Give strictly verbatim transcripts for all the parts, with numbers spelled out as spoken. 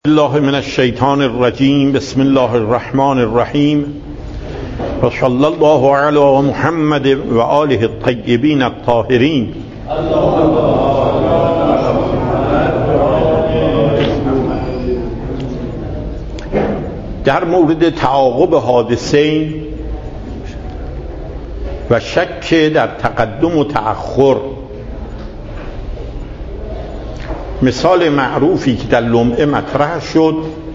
الله من الشیطان الرجیم. بسم الله الرحمن الرحیم و صلی الله علی محمد و آله الطیبین الطاهرین. در مورد تعاقب حادثین و شک در تقدم و تأخر، مثال معروفی که در لمعه مطرح شد،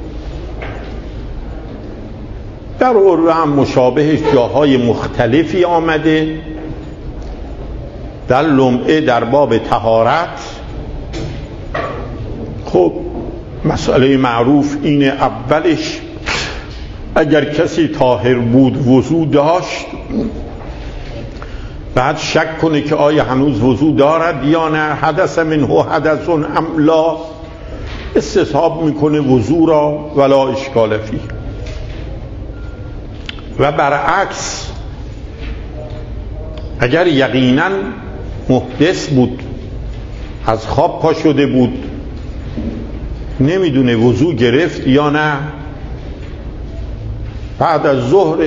در عربه هم مشابهش جاهای مختلفی آمده. در لمعه در باب طهارت، خب مسئله معروف اینه، اولش اگر کسی طاهر بود وضو داشت، بعد شک کنه که آیا هنوز وضو دارد یا نه، حدث منه حدث ام لا، استصحاب میکنه وضو را ولا اشکال فیه. و برعکس اگر یقینا محدث بود، از خواب پا شده بود، نمیدونه وضو گرفت یا نه، بعد از ظهر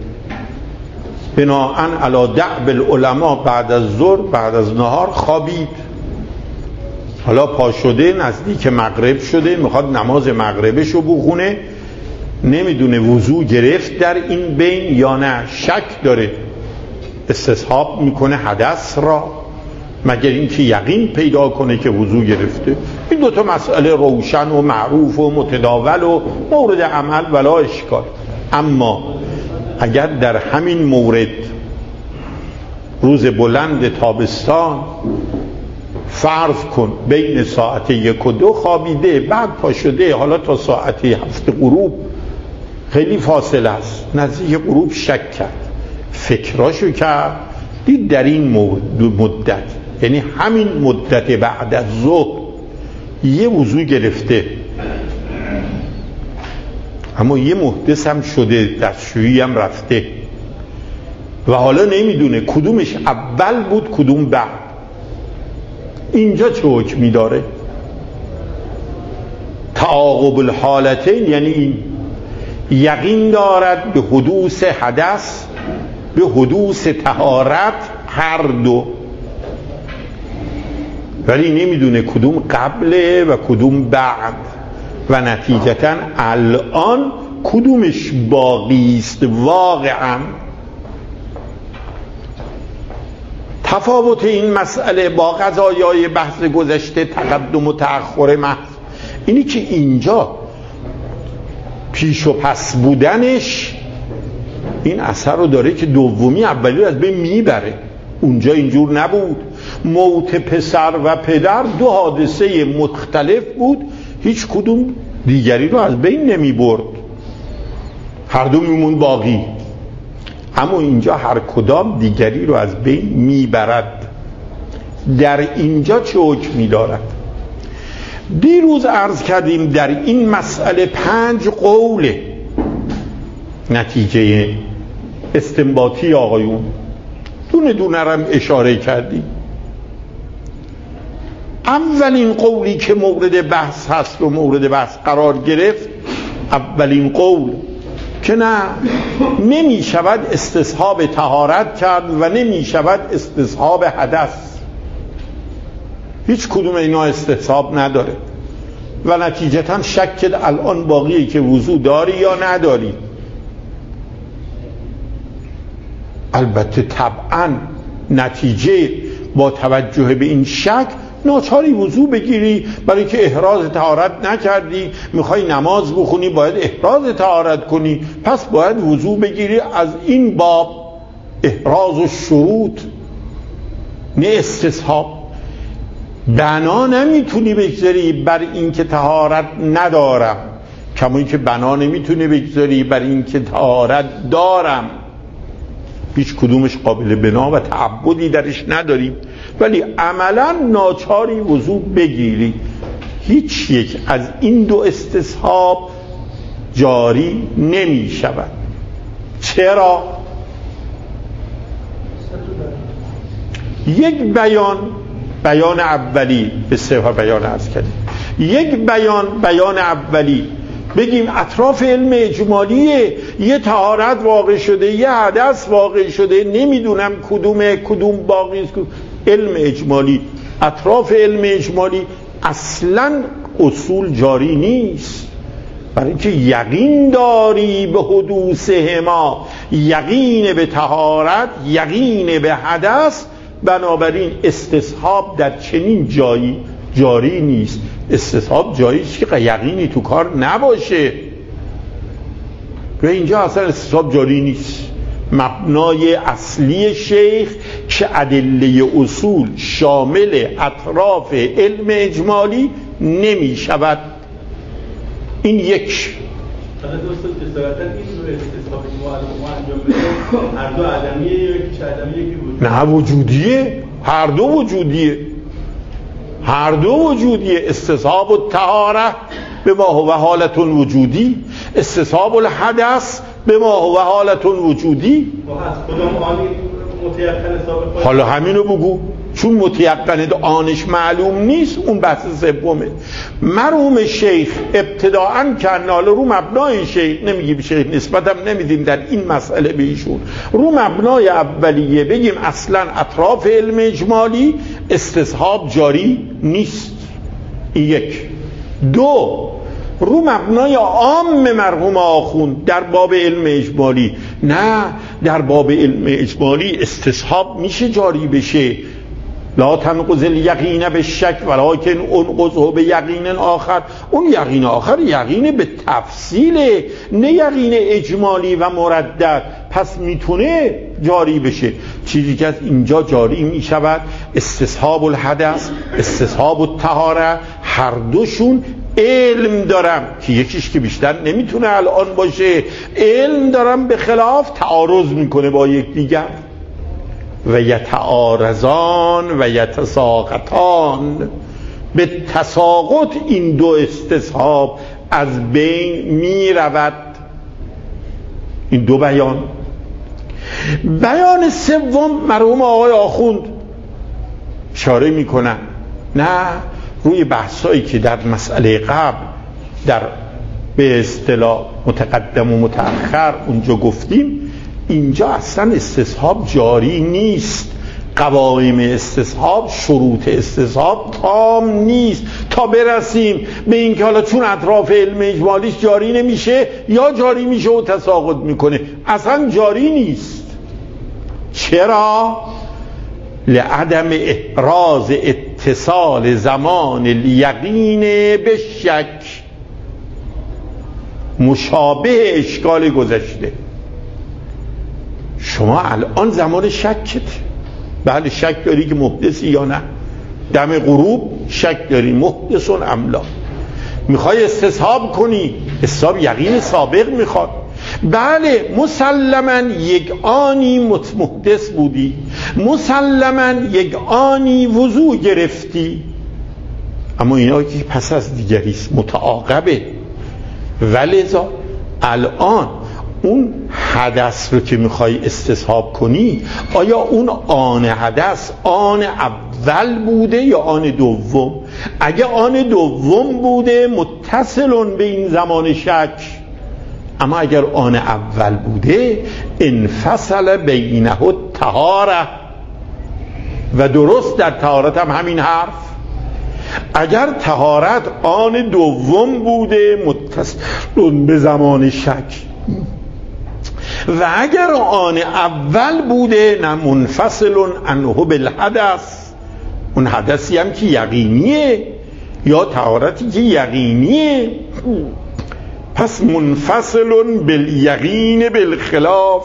بناءً علی دأب العلماء بعد از ظهر بعد از نهار خوابید، حالا پا شده نزدیک مغرب شده، میخواد نماز مغربشو بخونه، نمیدونه وضو گرفت در این بین یا نه، شک داره، استصحاب میکنه حدث را، مگر اینکه یقین پیدا کنه که وضو گرفته. این دوتا مسئله روشن و معروف و متداول و مورد عمل ولا اشکال. اما اگر در همین مورد روز بلند تابستان فرض کن بین ساعت یک و دو خوابیده، بعد پا شده، حالا تا ساعت هفت غروب خیلی فاصله است، نزدیک غروب شک کرد، فکراشو کرد، دید در این مدت، یعنی همین مدت بعد از ظهر یه وضو گرفته، اما یه محدث هم شده، دستشویی هم رفته و حالا نمیدونه کدومش اول بود کدوم بعد. اینجا چه حکمی داره؟ تعاقب الحالتین یعنی این، یقین دارد به حدوث حدث، به حدوث طهارت، هر دو، ولی نمیدونه کدوم قبله و کدوم بعد و نتیجتاً الان کدومش باقی است واقعاً. تفاوت این مسئله با قضایای بحث گذشته تقدم و تأخر محض اینی که اینجا پیش و پس بودنش این اثر رو داره که دومی اولی رو از بین میبره. اونجا اینجور نبود، موت پسر و پدر دو حادثه مختلف بود، هیچ کدوم دیگری رو از بین نمی برد، هر دو میمون باقی، اما اینجا هر کدام دیگری رو از بین میبرد. در اینجا چه حکمی دارد؟ دیروز عرض کردیم در این مسئله پنج قول نتیجه استنباطی آقایون، دونه دونه هم اشاره کردیم. اولین قولی که مورد بحث هست و مورد بحث قرار گرفت، اولین قول که نه، نمی شود استصحاب طهارت کرد و نمی شود استصحاب حدث، هیچ کدوم اینا استصحاب نداره و نتیجتا شک الان باقیه که وضو داری یا نداری. البته طبعا نتیجه با توجه به این شک ناچاری وضو بگیری، برای که احراز طهارت نکردی، میخوای نماز بخونی باید احراز طهارت کنی، پس باید وضو بگیری. از این باب احراز و شروط نه استصحاب. بنا نمیتونی بگذاری بر این که طهارت ندارم، کما این که بنا نمیتونی بگذاری بر این که طهارت دارم. هیچ کدومش قابل بنا و تعبدی درش نداریم، ولی عملا ناچاری وضو بگیری. هیچ یک از این دو استصحاب جاری نمی شود. چرا؟ یک بیان، بیان اولی به صفحه بیان عرض کردیم، یک بیان بیان اولی بگیم اطراف علم اجمالیه، یه طهارت واقع شده، یه حدث واقع شده، نمیدونم کدومه کدوم باقی است. علم اجمالی، اطراف علم اجمالی اصلا اصول جاری نیست، برای اینکه یقین داری به حدوثهما، یقین به طهارت، یقین به حدث، بنابراین استصحاب در چنین جایی جاری نیست. استصحاب جاییست که یقینی تو کار نباشه. و اینجا اصلا استصحاب جاری نیست. مبنای اصلی شیخ که ادله اصول شامل اطراف علم اجمالی نمی شود. این یک. حالا دوستان جسارتا این نوع استصحاب ما انجام بدیم هر دو عدمیه یا یکیش عدمیه یکی وجودیه؟ نه وجودیه، هر دو وجودیه، هر دو وجودیه. استصحاب الطهاره به ما هو حالت وجودی، استصحاب الحدث به ما هو حالت وجودی. کدام آنی متیقن حساب؟ حالا همینو بگو، چون متیقن آنش معلوم نیست، اون بحث سومه. مرحوم شیخ ابتداءً کنه، حالا رو مبنای شیخ نمیگیم، شیخ نسبتم نمیدیم در این مسئله به ایشون، رو مبنای اولیه بگیم اصلا اطراف علم اجمالی استصحاب جاری نیست. این یک. دو، رو مبنای عام مرحوم آخوند در باب علم اجمالی، نه در باب علم اجمالی استصحاب میشه جاری بشه. لا تنقض الیقین به شک ولکن انقضه به یقین آخر. اون یقین آخر یقین به تفصیله، نه یقین اجمالی و مردد. پس میتونه جاری بشه. چیزی که از اینجا جاری میشود استصحاب الحدث، استصحاب الطهاره، هر دوشون علم دارم که یکیش که بیشتر نمیتونه الان باشه، علم دارم به خلاف تعارض میکنه با یکدیگر. و یتعارضان و یتساقطان، به تساقط این دو استصحاب از بین می رود. این دو بیان. بیان سوم مرحوم آقای آخوند اشاره میکنن، نه روی بحثایی که در مسئله قبل در به اصطلاح متقدم و متأخر اونجا گفتیم، اینجا اصلا استصحاب جاری نیست. قوائم استصحاب، شروط استصحاب تام نیست تا برسیم به این که حالا چون اطراف علم اجمالیش جاری نمیشه یا جاری میشه و تساقط میکنه. اصلا جاری نیست. چرا؟ لعدم احراز اتصال زمان الیقین به شک، مشابه اشکال گذشته. شما الان زمان شکت، بله شک داری که محدثی یا نه، دم غروب شک داری محدثون املا، میخوای استصحاب کنی، استصحاب یقین سابق میخواد. بله مسلما یک آنی محدث بودی، مسلما یک آنی وضو گرفتی، اما اینا که پس از دیگریست، متعاقبه. ولذا الان اون حدث رو که میخوای استصحاب کنی، آیا اون آن حدث آن اول بوده یا آن دوم؟ اگه آن دوم بوده متصلون به این زمان شک، اما اگر آن اول بوده انفصل بینه الطهاره. و درست در طهارت هم همین حرف، اگر طهارت آن دوم بوده متصلون به زمان شک، و اگر آن اول بوده نه منفصل عنه بالحدث، اون حدثی هم که یقینیه یا طهارتی که یقینیه، پس منفصل بالیقین بالخلاف.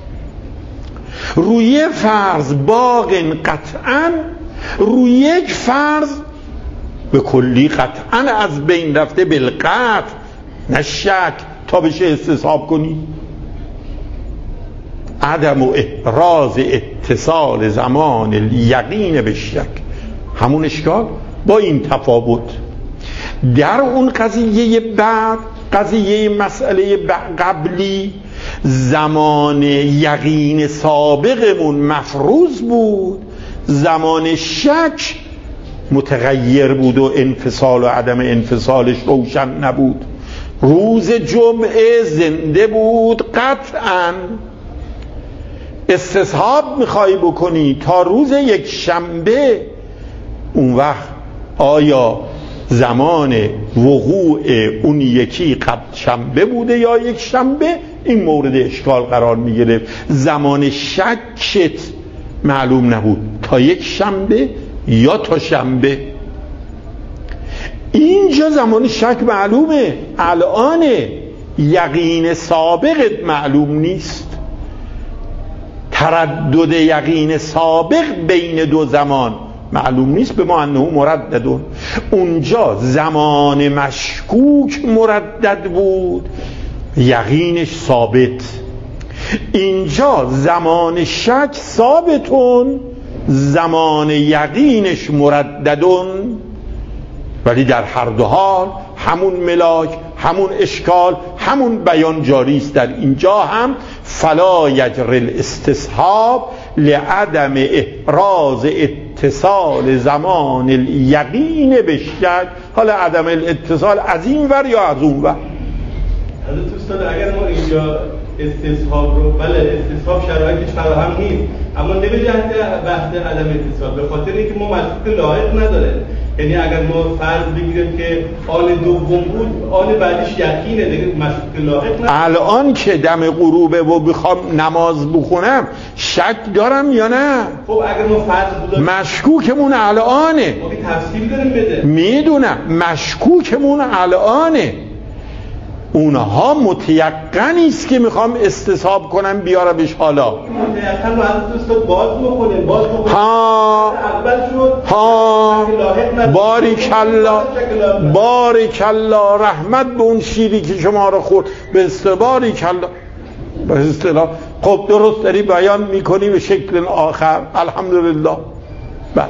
روی فرض باق قطعا، روی یک فرض به کلی قطعا از بین رفته، بالقطع نه شک تا بشه استصحاب کنی. عدم و احراز اتصال زمان الیقین به شک، همون اشکال با این تفاوت. در اون قضیه بعد، قضیه مسئله قبلی، زمان یقین سابقمون مفروض بود، زمان شک متغیر بود و انفصال و عدم انفصالش روشن نبود. روز جمعه زنده بود قطعاً. استصحاب میخوای بکنی تا روز یک شنبه، اون وقت آیا زمان وقوع اون یکی قبل شنبه بوده یا یک شنبه؟ این مورد اشکال قرار میگرفت. زمان شکت معلوم نبود تا یک شنبه یا تا شنبه. اینجا زمان شک معلومه، الان یقین سابقت معلوم نیست. تردد یقین سابق بین دو زمان معلوم نیست، به ما انه مرددون. اونجا زمان مشکوک مردد بود، یقینش ثابت. اینجا زمان شک ثابتون، زمان یقینش مرددون. ولی در هر دو حال همون ملاک، همون اشکال، همون بیان جاری است. در اینجا هم فلا یجر الاستصحاب لعدم احراز اتصال زمان الیقین بشک. حالا عدم الاتصال از این ور یا از اون ور. حضرت استاد اگر ما اینجا استصحاب رو، بله استصحاب شرایطش فراهم نیست، اما نه به جهت بحث عدم اتصال، به خاطر اینکه ما مشکوک لاحق نداره. یعنی اگر ما فرض بگیریم که آن دوم بود، آن بعدش یقینه دیگه، مشکوک لاحق نداره. الان که دم غروبه و بخوام نماز بخونم شک دارم یا نه؟ خب اگر ما فرض بودیم مشکوکمون الانه، ما که تفصیل داریم بده. میدونم مشکوکمون الانه، اونها متیقنی است که میخوام استصحاب کنم بیارمش. حالا متیقن رو حضرت استاد باز بکنیم، باز بکنیم. ها اول شد ها باریکالله، باریکالله، رحمت به اون شیری که شما رو خورد. به اصطلاح باریکالله، به اصطلاح خب درست داری بیان میکنی به شکل آخر. الحمدلله. بله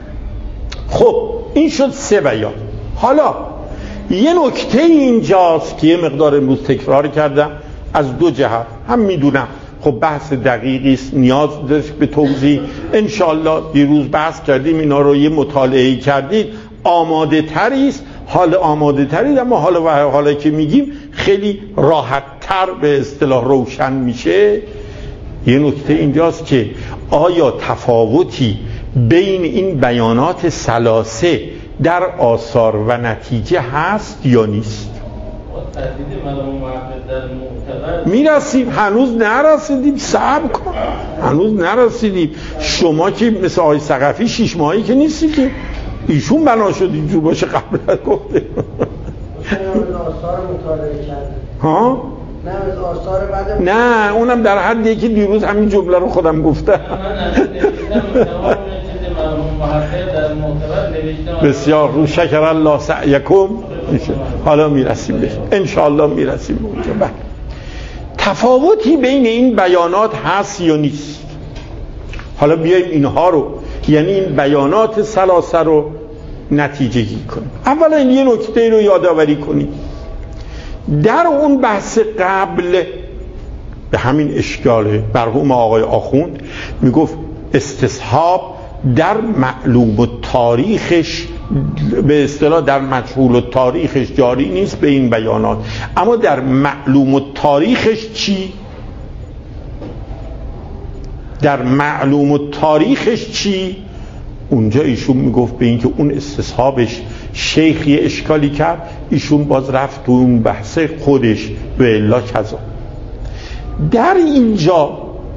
خب این شد سه بیان. حالا یه نکته اینجاست که یه مقدار امروز تکرار کردم از دو جهت. هم میدونم خب بحث دقیقی است، نیاز داشت به توضیح. انشالله دیروز بحث کردیم، اینا رو یه مطالعه کردید، آماده تری است. حال آماده ترید، اما حالا و حالا که میگیم خیلی راحت تر به اصطلاح روشن میشه. یه نکته اینجاست که آیا تفاوتی بین این بیانات ثلاثه در آثار و نتیجه هست یا نیست؟ میرسیم، هنوز نرسیدیم، صبر کن، هنوز نرسیدیم. شما که مثل آقای ثقفی شیش ماهی که نیستی که ایشون بنا شد اینجور باشه قبل از گفته. آثار مطالعه کرده ها؟ نه از آثار بعد، نه اونم در حدی که دیروز همین جمله رو خودم گفتم. بسیار رو شکر الله سعیکم. حالا میرسیم بهش انشاءالله، میرسیم به اونجا. بله تفاوتی بین این بیانات هست یا نیست؟ حالا بیایم اینها رو، یعنی این بیانات ثلاثه رو نتیجه گیری کنیم. اولا این یه نکته رو یادآوری کنید. در اون بحث قبل به همین اشکاله مرحوم آقای آخوند میگفت استصحاب در معلوم و تاریخش، به اصطلاح در مجهول و تاریخش جاری نیست به این بیانات، اما در معلوم و تاریخش چی؟ در معلوم و تاریخش چی؟ اونجا ایشون میگفت به این که اون استصحابش شیخی اشکالی کرد، ایشون باز رفت تو اون بحث خودش به الا کذا. در اینجا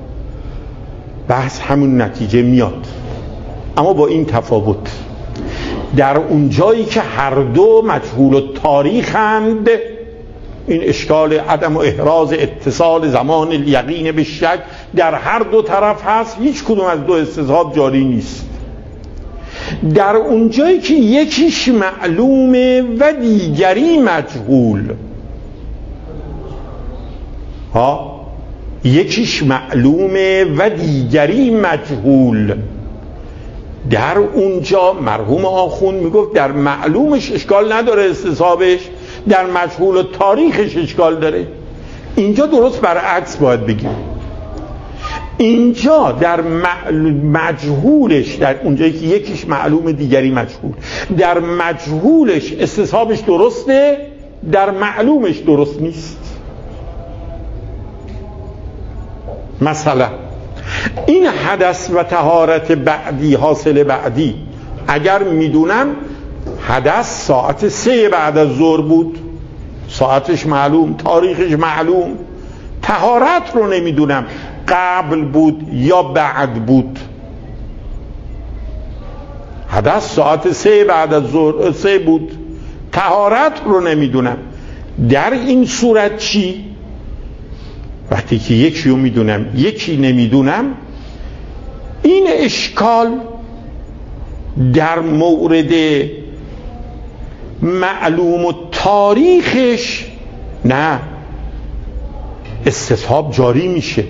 بحث همون نتیجه میاد، اما با این تفاوت در اون جایی که هر دو مجهول و تاریخند، این اشکال عدم و احراز اتصال زمان الیقین به شک در هر دو طرف هست، هیچ کدوم از دو استصحاب جاری نیست. در اون جایی که یکیش معلومه و دیگری مجهول، ها یکیش معلومه و دیگری مجهول، در اونجا مرحوم آخوند میگفت در معلومش اشکال نداره استصحابش، در مجهول و تاریخش اشکال داره. اینجا درست برعکس باید بگیم. اینجا در مجهولش، در اونجایی که یکیش معلوم دیگری مجهول، در مجهولش استصحابش درسته، در معلومش درست نیست. مثلا این حدث و طهارت بعدی، حاصل بعدی، اگر میدونم حدث ساعت سه بعد از ظهر بود، ساعتش معلوم، تاریخش معلوم، طهارت رو نمیدونم قبل بود یا بعد بود. حدث ساعت سه بعد از ظهر سه بود، طهارت رو نمیدونم. در این صورت چی؟ وقتی که یکی رو میدونم یکی نمیدونم، این اشکال در مورد معلوم و تاریخش نه، استصحاب جاری میشه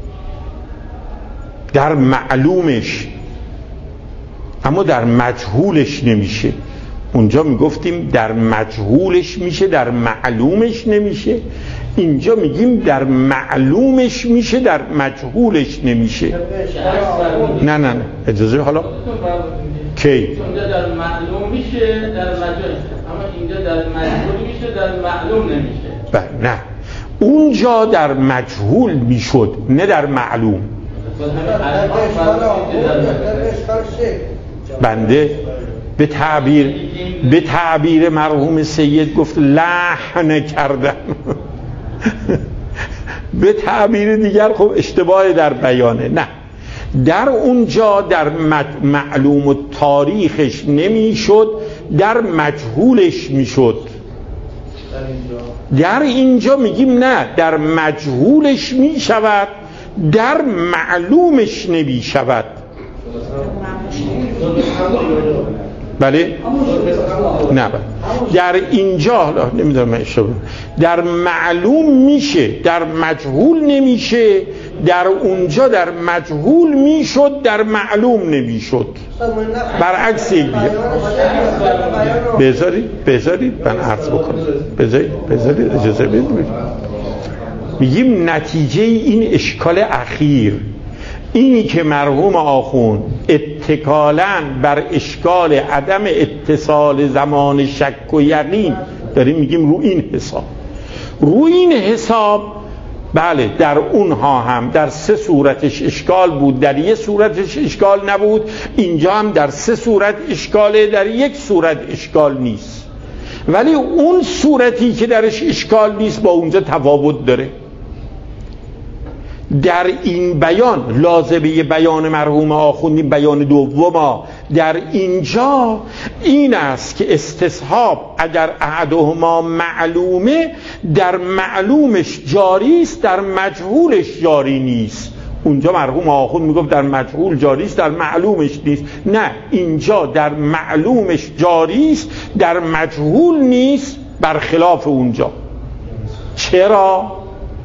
در معلومش، اما در مجهولش نمیشه. اونجا میگفتیم در مجهولش میشه، در معلومش نمیشه. اینجا میگیم در معلومش میشه، در مجهولش نمیشه. نه نه نه اجازه، حالا کی؟ اونجا در معلوم میشه، در مجهول، اما اینجا در مجهول میشه، در معلوم نمیشه. بله نه، اونجا در مجهول میشد نه در معلوم. بنده به تعبیر به تعبیر مرحوم سید گفت لحن کردم. به تعبیر دیگر خب اشتباه در بیانه. نه، در اونجا در معلوم و تاریخش نمیشد، در مجهولش میشد. در اینجا میگیم نه، در مجهولش میشود، در معلومش نمیشود. بله؟ نه بله. در اینجا نمیدونم من اشتباه، در معلوم میشه، در مجهول نمیشه. در اونجا در مجهول میشد، در معلوم نمیشد. برعکس یک دیگه. بذارید بذارید من عرض بکنم، بذارید بذارید اجازه بدید. میگیم نتیجه این اشکال اخیر، اینی که مرحوم آخوند اتکالاً بر اشکال عدم اتصال زمان شک و یقین داریم میگیم، رو این حساب رو این حساب بله در اونها هم در سه صورتش اشکال بود، در یک صورتش اشکال نبود. اینجا هم در سه صورت اشکاله، در یک صورت اشکال نیست. ولی اون صورتی که درش اشکال نیست با اونجا تفاوت داره. در این بیان لازمه بیان مرحوم آخوندی بیان دوم، در اینجا این است که استصحاب اگر احدهما معلومه، در معلومش جاری است، در مجهولش جاری نیست. اونجا مرحوم آخوند میگفت در مجهول جاری است، در معلومش نیست. نه، اینجا در معلومش جاری است، در مجهول نیست، برخلاف اونجا. چرا؟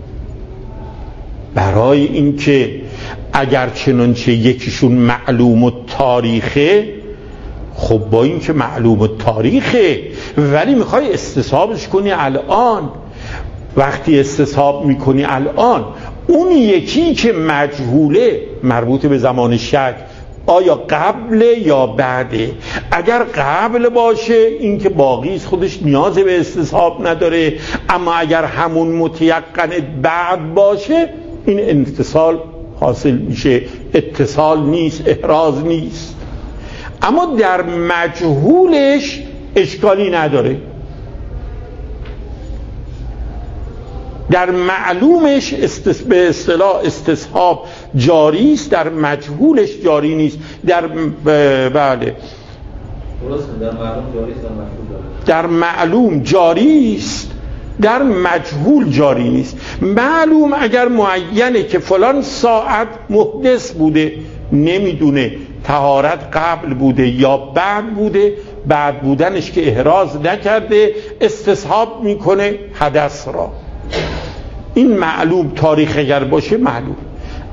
برای اینکه اگر چنانچه یکیشون معلوم و تاریخه، خب با اینکه معلوم و تاریخه ولی میخوای استصحابش کنی الان، وقتی استصحاب میکنی الان، اون یکی که مجهوله مربوط به زمان شک، آیا قبل یا بعده؟ اگر قبل باشه این که باقی خودش نیاز به استصحاب نداره، اما اگر همون متیقن بعد باشه این اتصال حاصل میشه، اتصال نیست، احراز نیست. اما در مجهولش اشکالی نداره، در معلومش استس... به اصطلاح استصحاب جاری است، در مجهولش جاری نیست. در بله درسته، در معلوم جاری است، در مجهول جاری است. در معلوم جاری است، در مجهول جاری نیست. معلوم اگر معینه که فلان ساعت محدث بوده، نمیدونه طهارت قبل بوده یا بعد بوده، بعد بودنش که احراز نکرده، استصحاب میکنه حدث را. این معلوم تاریخ اگر باشه معلوم.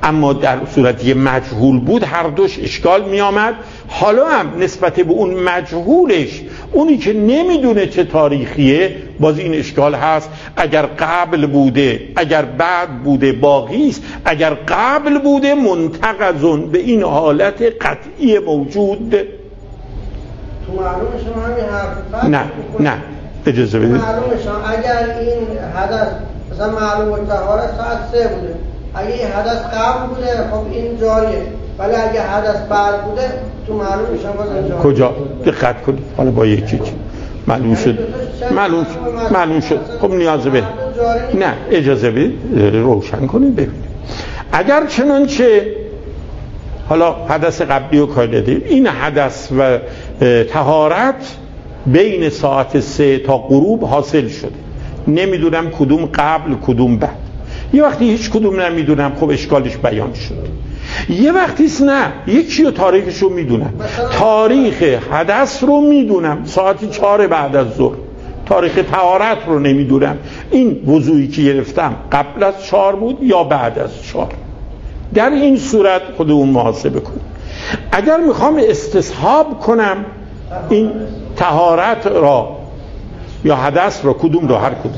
اما در صورتی مجهول بود هر دوش اشکال می آمد. حالا هم نسبت به اون مجهولش، اونی که نمیدونه چه تاریخیه، باز این اشکال هست. اگر قبل بوده، اگر بعد بوده باقی است، اگر قبل بوده منتقضون، به این حالت قطعی موجود. تو معلوم شما همین حرف نه نه اجازه بدید. معلوم شما اگر این حدث مثلا معلوم طهارت ساعت سه بوده، اگه این حدث قبل بوده خب این جاریه، ولی اگه حدث بعد بوده تو معلوم شما باز جاریه. کجا؟ دقت کنید. حالا با یکی چی معلوم شد، معلوم شد، معلوم شد. خب نیازه به نه اجازه بدید روشن کنید ببینید. اگر چنانچه حالا حدث قبلی رو کار دادیم، این حدث و طهارت بین ساعت سه تا غروب حاصل شده، نمیدونم کدوم قبل کدوم بعد. یه وقتی هیچ کدوم نمیدونم، خب اشکالش بیان شد. یه وقتیست نه، یکی رو تاریخش رو میدونم، تاریخ حدث رو میدونم ساعت چهار بعد از ظهر، تاریخ طهارت رو نمیدونم این وضوعی که گرفتم قبل از چهار بود یا بعد از چهار. در این صورت خودمون محاسبه کنیم. اگر میخوام استصحاب کنم این طهارت را یا حدث را، کدوم رو؟ هر کدوم.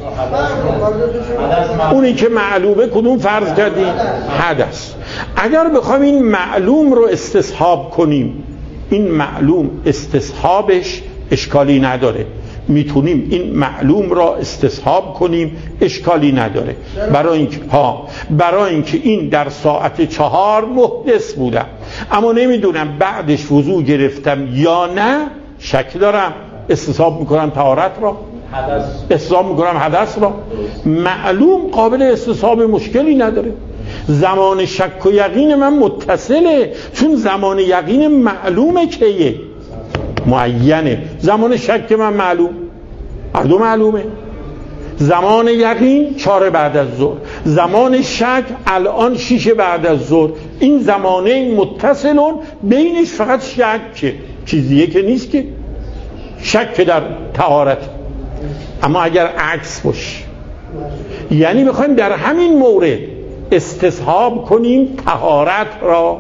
اونی که معلومه کدوم فرض کردیم؟ حدث. اگر بخوام این معلوم رو استصحاب کنیم، این معلوم استصحابش اشکالی نداره، میتونیم این معلوم را استصحاب کنیم، اشکالی نداره. برای اینکه ها برای اینکه این در ساعت چهار محدث بودم، اما نمیدونم بعدش وضو گرفتم یا نه، شک دارم، استصحاب میکنم طهارت را، استصحاب میکنم حدث را. معلوم قابل استصحاب مشکلی نداره. زمان شک و یقین من متصله، چون زمان یقین معلومه کیه؟ معینه. زمان شک من معلوم، هر دو معلومه. زمان یقین چهار بعد از ظهر، زمان شک الان شیش بعد از ظهر. این زمانه متصلون، بینش فقط شک، چیزیه که نیست که شک در طهارت. اما اگر عکس باشه، یعنی میخوایم در همین مورد استصحاب کنیم طهارت را،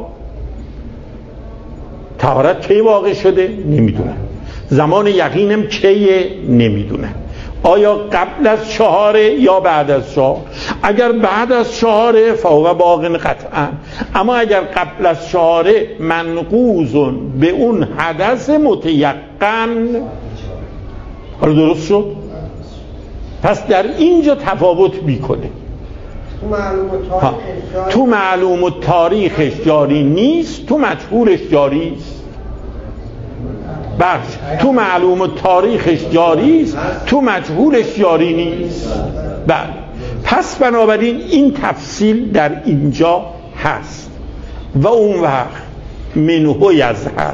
طهارت کی واقع شده؟ نمیدونم. زمان یقینم کیه؟ نمیدونم. آیا قبل از چهاره یا بعد از چهار؟ اگر بعد از چهاره فهو باقٍ قطعا، اما اگر قبل از چهاره منقوض به اون حدث متیقن. حالا درست شد؟ پس در اینجا تفاوت میکنه. تو معلوم و تاریخش جاری نیست، تو مجهولش جاری است. بله، تو معلوم و تاریخش جاری است، تو مجهولش جاری نیست. بله، پس بنابراین این تفصیل در اینجا هست. و اون وقت منهو یظهر،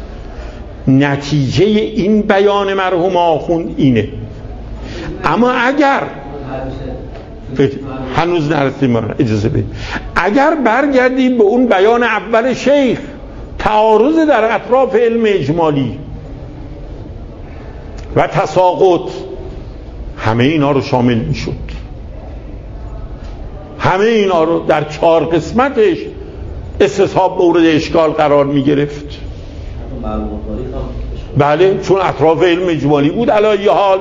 نتیجه این بیان مرحوم آخوند اینه. اما اگر هنوز نرسیم، اجازه بدید، اگر برگردیم به اون بیان اول شیخ، تعارض در اطراف علم اجمالی و تساقط، همه اینا رو شامل میشد، همه اینا رو در چهار قسمتش استصحاب مورد اشکال قرار میگرفت. بله، چون اطراف علم اجمالی بود. علی حال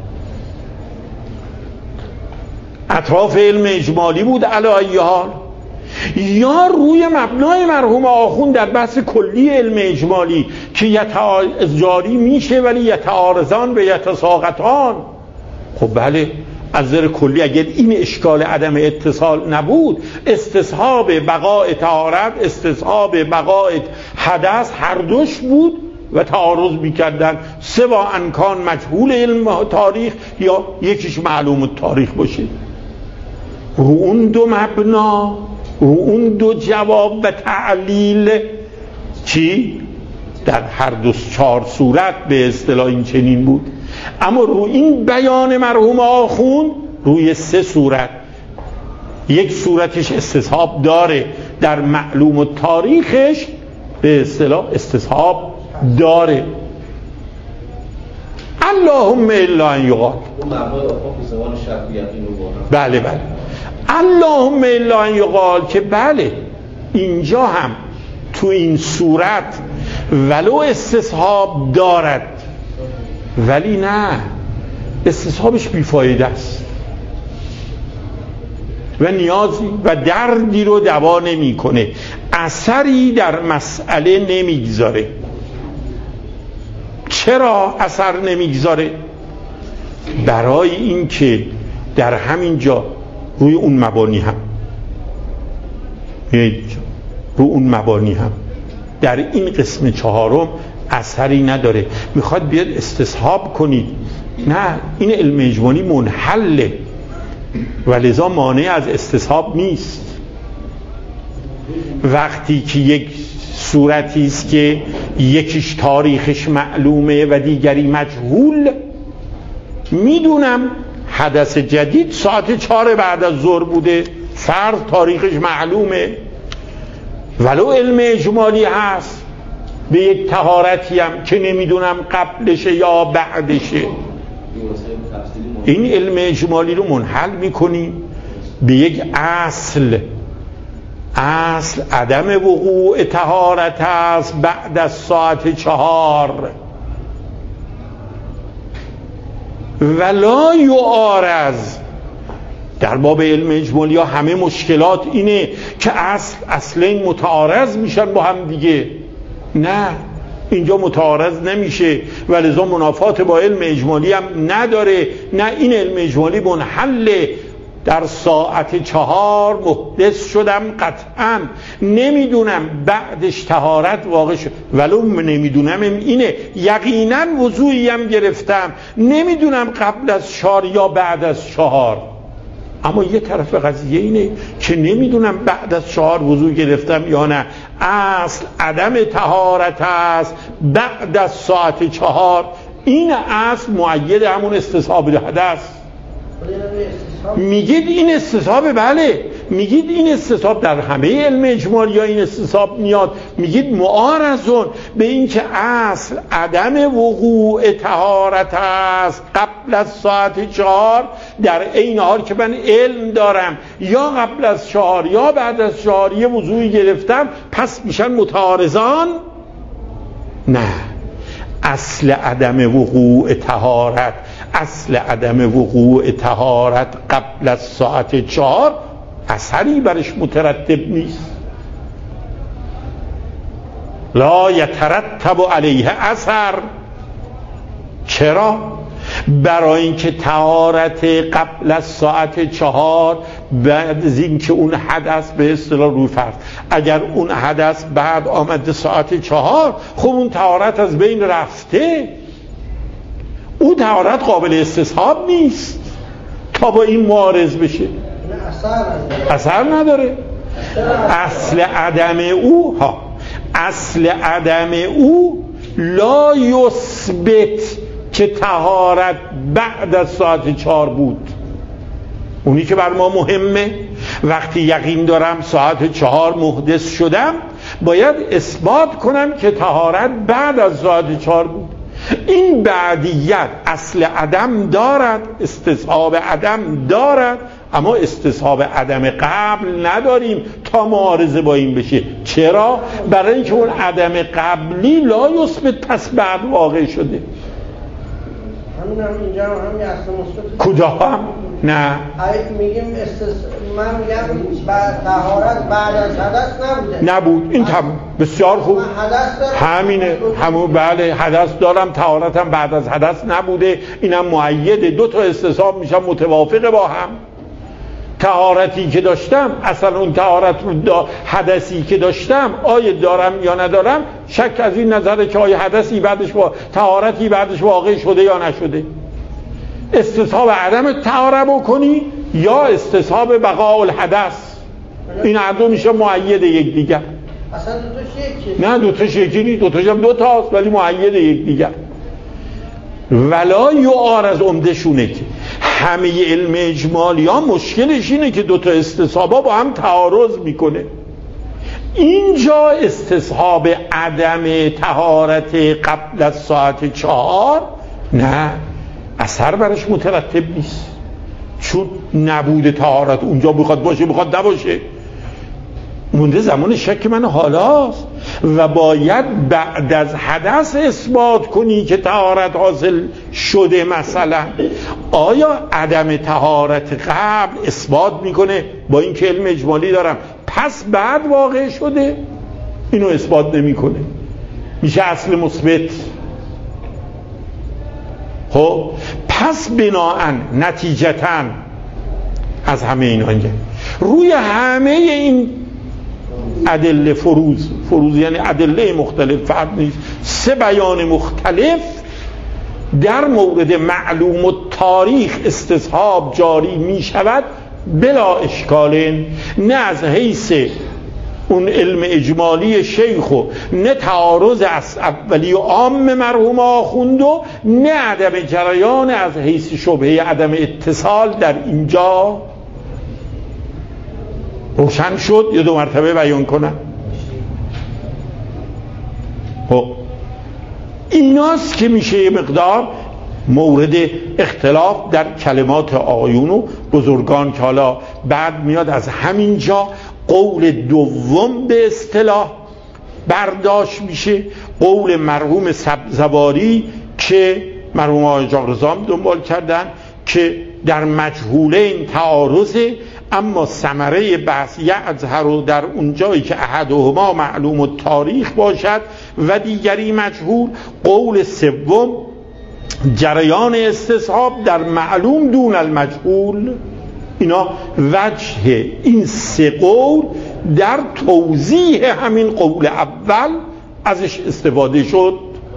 اطراف علم اجمالی بود علی حال، یا روی مبنای مرحوم آخوند در بحث کلی علم اجمالی که یتجاری میشه ولی یتعارضان به یتساقطان. خب بله، از نظر کلی اگر این اشکال عدم اتصال نبود، استصحاب بقاء طهارت، استصحاب بقاء حدث هر دوش بود و تعارض میکردن، سوا انکان مجهول علم تاریخ یا یکیش معلوم تاریخ باشه. رو اون دو مبنا، رو اون دو جواب و تعلیل، چی؟ در هر دو چهار صورت به اصطلاح این چنین بود. اما رو این بیان مرحوم آخوند روی سه صورت، یک صورتش استصحاب داره، در معلوم و تاریخش به اصطلاح استصحاب داره. اللهم الا ان یقال، بله بله، اللهم الا ان یقال، که بله اینجا هم تو این صورت ولو استصحاب دارد، ولی نه، استصحابش بیفایده است و نیازی و دردی رو دوا نمی‌کنه، اثری در مسئله نمیگذاره. چرا اثر نمیگذاره؟ برای اینکه در همین جا روی اون مبانی هم رو اون مبانی هم در این قسم چهارم اثری نداره. میخواد بیاد استصحاب کنید، نه، این علم اجمالی منحله و لذا مانع از استصحاب نیست. وقتی که یک صورتی است که یکیش تاریخش معلومه و دیگری مجهول، میدونم حدث جدید ساعت چهار بعد از ظهر بوده، فرض تاریخش معلومه، ولو علم اجمالی هست به یک طهارتی هم که نمیدونم قبلشه یا بعدشه، این علم اجمالی رو منحل میکنیم به یک اصل. اصل عدم وقوع طهارت است بعد از ساعت چهار. ولا یعارض. در باب علم اجمالی ها همه مشکلات اینه که اصل اصلین متعارض میشن با هم دیگه. نه، اینجا متعارض نمیشه و لذا منافات با علم اجمالی هم نداره. نه، این علم اجمالی منحله. در ساعت چهار محدث شدم قطعا، نمیدونم بعدش طهارت واقع شد، ولو نمیدونم اینه یقینا وضوعی هم گرفتم، نمیدونم قبل از چهار یا بعد از چهار. اما یه طرف قضیه اینه که نمیدونم بعد از چهار وضوع گرفتم یا نه. اصل عدم طهارت است بعد از ساعت چهار. این اصل مؤید همون استصحاب حدث. میگید این استصحاب، بله، میگید این استصحاب در همه علم اجمالی یا این استصحاب میاد، میگید معارضون به این که اصل عدم وقوع طهارت است قبل از ساعت چهار، در این حال که من علم دارم یا قبل از چهار یا بعد از چهار یه وضوعی گرفتم، پس میشن متعارضان. نه، اصل عدم وقوع طهارت اصل عدم وقوع طهارت قبل از ساعت چهار اثری برش مترتب نیست. لا یترتب علیه اثر. چرا؟ برای اینکه طهارت قبل از ساعت چهار بعد از اینکه اون حدث به اصطلاح روی فرض، اگر اون حدث بعد آمده ساعت چهار، خب اون طهارت از بین رفته، اون طهارت قابل استصحاب نیست تا با این معارض بشه. اثر نداره. اصل عدم او ها اصل عدم او لا یثبت که طهارت بعد از ساعت چهار بود. اونی که بر ما مهمه، وقتی یقین دارم ساعت چهار محدث شدم، باید اثبات کنم که طهارت بعد از ساعت چهار بود. این بعدیت اصل عدم دارد، استصحاب عدم دارد، اما استصحاب عدم قبل نداریم تا معارضه با این بشه. چرا؟ برای اینکه اون عدم قبلی لا یثبت پس بعد واقع شده. همین هم اینجا هم یه اصل مثبت. کجا هم؟ نه، میگیم استس... من میگم بعد طهارت بعد از حدث نبوده. نبود. این تم بسیار خوب. همینه. همون بله، حدث دارم، طهارتم بعد از حدث نبوده. اینم مؤیده. دو تا استصحاب میشن متوافق با هم. طهارتی که داشتم، اصلا اون طهارت رو حدثی که داشتم آیا دارم یا ندارم، شک از این نظره که آیا حدثی بعدش با طهارتی بعدش واقع شده یا نشده. استصحاب عدم طهارت بکنی یا استصحاب بقاء الحدث، این هر دو میشه مؤید یک دیگر. اصلا دو تا یکی نه، دو تا یکی نیست، دو تاش هم دو تاست ولی مؤید یک دیگر. ولا یعارض عمدشونه که همه علم اجمالی ها مشکلش اینه که دوتا استصحابا با هم تعارض میکنه. اینجا استصحاب عدم طهارت قبل از ساعت چهار نه، اثر برش مترتب نیست، چون نبود طهارت اونجا بخواد باشه بخواد نباشه. مونده زمان شک من حالاست و باید بعد از حدث اثبات کنی که طهارت حاصل شده. مثلا آیا عدم طهارت قبل اثبات میکنه با این که علم اجمالی دارم پس بعد واقع شده؟ اینو اثبات نمیکنه، میشه اصل مثبت. خب پس بناهن نتیجتاً از همه اینا روی همه این ادله فروز فروز یعنی ادله مختلف، فرق نیست، سه بیان مختلف در مورد معلوم و تاریخ استصحاب جاری می شود بلا اشکال، نه از حیث اون علم اجمالی شیخ و نه تعارض از اولی و عام مرحوم آخوند و نه عدم جریان از حیث شبهه عدم اتصال در اینجا. روشن شد یا دو مرتبه بیان کنم؟ خب ایناست که میشه یه مقدار مورد اختلاف در کلمات آیون و بزرگان که حالا بعد میاد از همینجا قول دوم به اصطلاح برداشت میشه، قول مرحوم سبزواری که مرحوم آقای جاغرزام دنبال کردن که در مجهولین تعارضه، اما ثمره بحث یظهر در اون جایی که احدهما معلوم التاریخ باشد و دیگری مجهول. قول سوم جریان استصحاب در معلوم دون المجهول. اینا وجه این سه قول در توضیح همین قول اول ازش استفاده شد.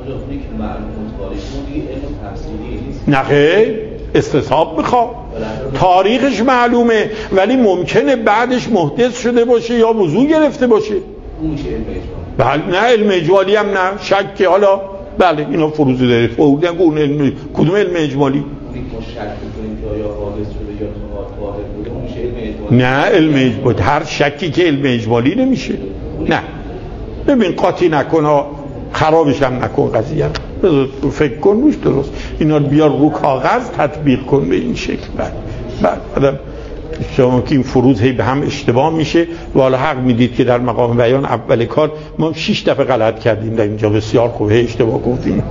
نه استصحاب میخواد، تاریخش معلومه ولی ممکنه بعدش محدث شده باشه یا وضو گرفته باشه. بله نه علم اجمالی هم نه شک. حالا بله اینا فروزی داره فوردن اون علم کدوم علم اجمالی؟ نه علم اجمالی هر شکی که علم اجمالی نمیشه. نه ببین قاطی نکن خرابش هم نکن قضیه، فکر کن روش درست اینا بیار رو کاغذ تطبیق کن به این شکل. بعد بعد شما که این فروض هی به هم اشتباه میشه و حالا حق میدید که در مقام بیان اول کار ما شش دفعه غلط کردیم در اینجا، بسیار خوبه اشتباه گفتیم.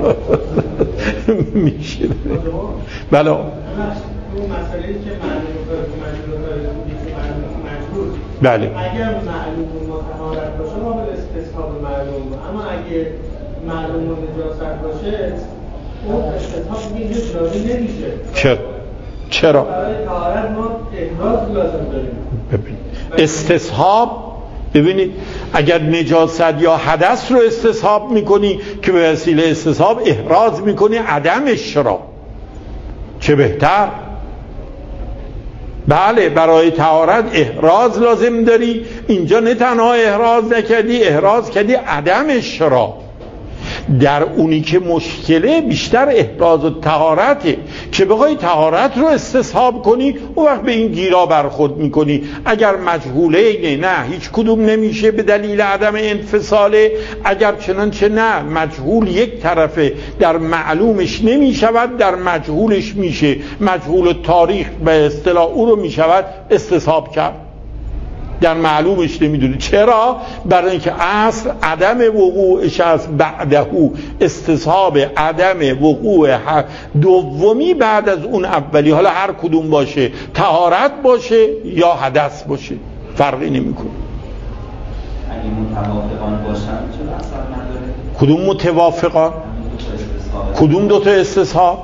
میشه بله اون مسئله‌ای که معلوم بله اگر معلوم متعارف باشه ما به استصحاب معلوم، اما اگه معلوم نجاست باشه اون استصحاب میشه جاری نمیشه. چرا؟ چرا؟ برای طهارت ما احراز لازم داریم. ببین استصحاب، ببینید اگر نجاست یا حدث رو استصحاب میکنی که به وسیله استصحاب احراز میکنی عدمش را، چه بهتر. بله برای طهارت احراز لازم داری، اینجا نه تنها احراز نکردی احراز کردی عدمش را. در اونی که مشکله بیشتر احراز و طهارته که بخوای طهارت رو استصحاب کنی اون وقت به این گیرا برخورد میکنی. اگر مجهوله نه هیچ کدوم نمیشه به دلیل عدم انفصاله، اگر چنانچه نه مجهول یک طرفه در معلومش نمیشود در مجهولش میشه، مجهول تاریخ به اصطلاح او رو میشود استصحاب کرد، در معلومش نمیدونی. چرا؟ برای اینکه اصل عدم وقوعش از بعده، استصحاب عدم وقوع دومی بعد از اون اولی، حالا هر کدوم باشه، طهارت باشه یا حدث باشه فرقی نمیکنه. اگه متوافقان باشن چرا اثر نداره؟ کدوم متوافقان؟ کدوم دوتا استصحاب؟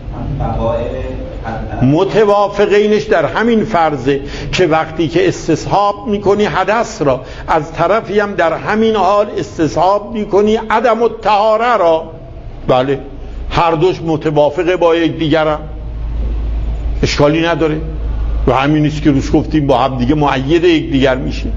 متوافقینش در همین فرضه که وقتی که استصحاب میکنی حدث را، از طرفی هم در همین حال استصحاب میکنی عدم الطهاره را. بله هر دوش متوافقه با یک دیگر هم، اشکالی نداره و همین است که روش گفتیم با هم دیگه مؤید یک دیگر میشه.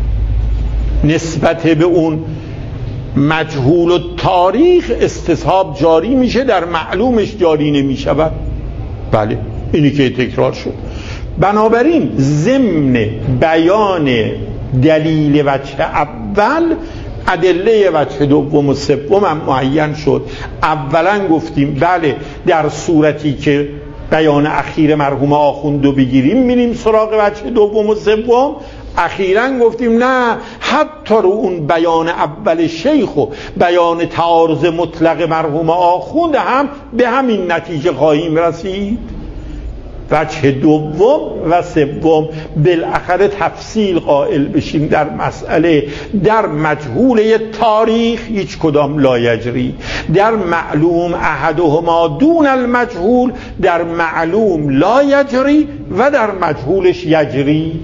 نسبت به اون مجهول و تاریخ استصحاب جاری میشه، در معلومش جاری نمیشود. بله اینی که تکرار شد. بنابراین ضمن بیان دلیل وجه اول ادله وجه دوم و سوم هم معین شد. اولا گفتیم بله در صورتی که بیان اخیر مرحوم آخوندو بگیریم میریم سراغ وجه دوم و سوم، اخیراً گفتیم نه، حتی رو اون بیان اول شیخ و بیان تعارض مطلق مرحوم آخوند هم به همین نتیجه خواهیم رسید. وجه دوم و سوم بالاخره تفصیل قائل بشیم در مسئله. در مجهول تاریخ هیچ کدام لا یجری، در معلوم احدهما دون المجهول، در معلوم لا یجری و در مجهولش یجری.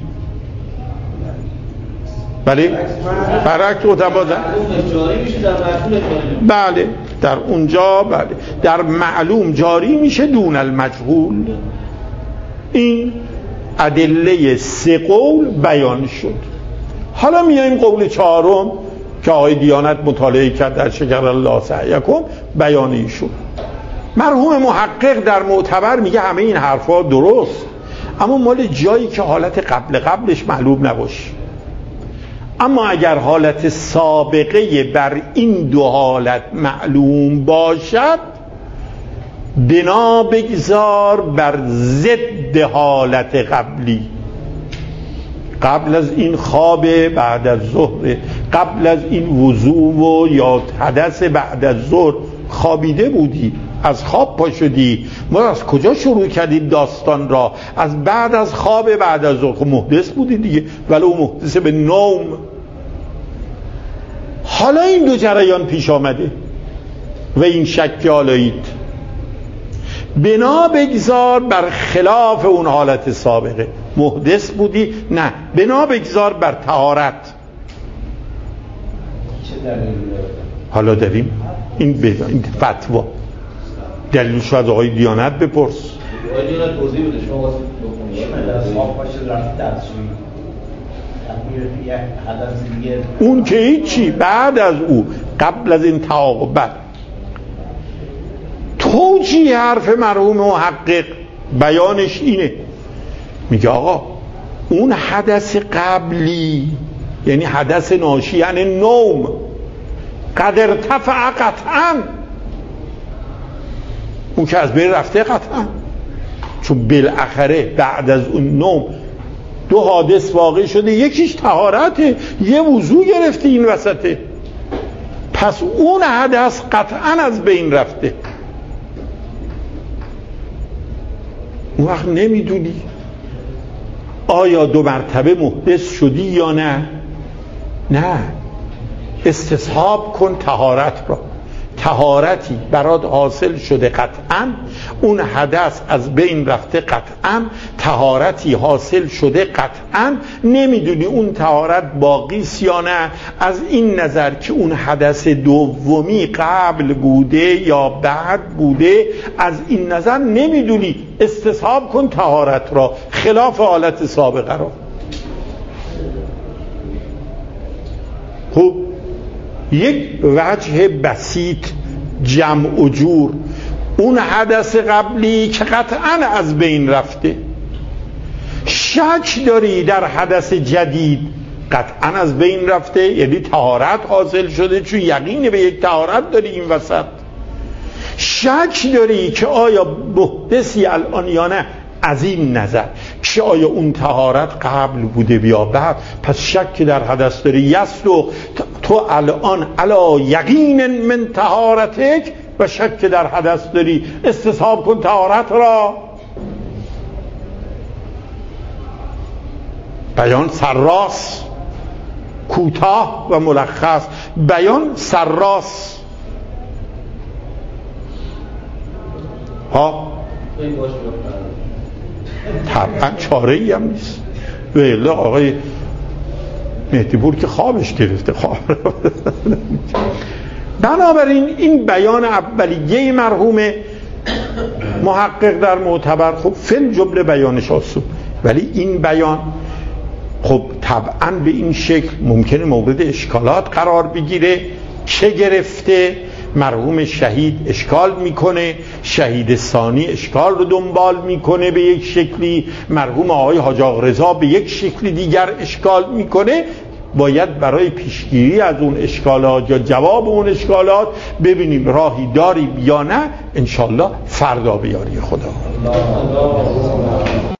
بله؟ برعکس متبادل. بله در اونجا بله در معلوم جاری میشه دون المجهول. این ادله سه قول بیان شد. حالا میایم قول چهارم که آقای دیانت مطالعه کرد در شکر الله سعیکم، بیانی شد. مرحوم محقق در معتبر میگه همه این حرفا درست، اما مال جایی که حالت قبل قبلش معلوم نباشه. اما اگر حالت سابقه بر این دو حالت معلوم باشد، بنا بگذار بر ضد حالت قبلی. قبل از این خواب بعد از ظهر، قبل از این وضوء و یا حدث بعد از ظهر خوابیده بودی، از خواب پا شدی. ما از کجا شروع کردیم داستان را؟ از بعد از خواب بعد از ظهر. محدث بودی دیگه، ولو محدث به نوم. حالا این دو جریان پیش آمده و این شک آلایید، بنا بگذار بر خلاف اون حالت سابقه. محدث بودی، نه، بنا بگذار بر طهارت. حالا داریم این ب... این فتوا دلیلش از آقای دیانت بپرس. آقای دیانت توضیح بده. شما واسه اون که هیچی، بعد از او قبل از این تعاقب توجیه حرف مرحوم محقق بیانش اینه، میگه آقا اون حدث قبلی یعنی حدث ناشی یعنی نوم قد ارتفع قطعا، اون که از بین رفته قطعا، چون بالاخره بعد از اون نوم دو حادث واقع شده، یکیش طهارته، یه وضو گرفته این وسطه، پس اون حدث قطعا از بین رفته. اون وقت نمیدونی آیا دو مرتبه محدث شدی یا نه. نه، استصحاب کن طهارت را. طهارتی برات حاصل شده قطعا، اون حدث از بین رفته قطعا، طهارتی حاصل شده قطعا، نمیدونی اون طهارت باقیست یا نه. از این نظر که اون حدث دومی قبل بوده یا بعد بوده، از این نظر نمیدونی، استصحاب کن طهارت را خلاف حالت سابقه را. خب یک وجه بسیط جمع و جور، اون حدث قبلی که قطعا از بین رفته، شک داری در حدث جدید قطعا از بین رفته، یعنی طهارت حاصل شده، چون یقین به یک طهارت داری این وسط. شک داری که آیا محدثی الان یا نه، از این نظر که آیا اون طهارت قبل بوده یا بعد، پس شک در حدث داری. یسلو تو الان علا یقین من طهارتک و شک در حدث داری، استصحاب کن طهارت را. بیان سراس، کوتاه و ملخص. بیان سراس ها طبعا چاره ای هم نیست. ولی آقای مهدی پور که خوابش گرفته خواب. بنابراین این بیان اولیه مرحوم محقق در معتبر، خب فل جمله بیانش آسون، ولی این بیان خب طبعا به این شکل ممکنه مورد اشکالات قرار بگیره. چه گرفته؟ مرحوم شهید اشکال میکنه، شهید ثانی اشکال رو دنبال میکنه به یک شکلی، مرحوم آقای حاج آقا رضا به یک شکل دیگر اشکال میکنه. باید برای پیشگیری از اون اشکالات یا جواب اون اشکالات ببینیم راهی داریم یا نه. انشالله فردا بیاری خدا.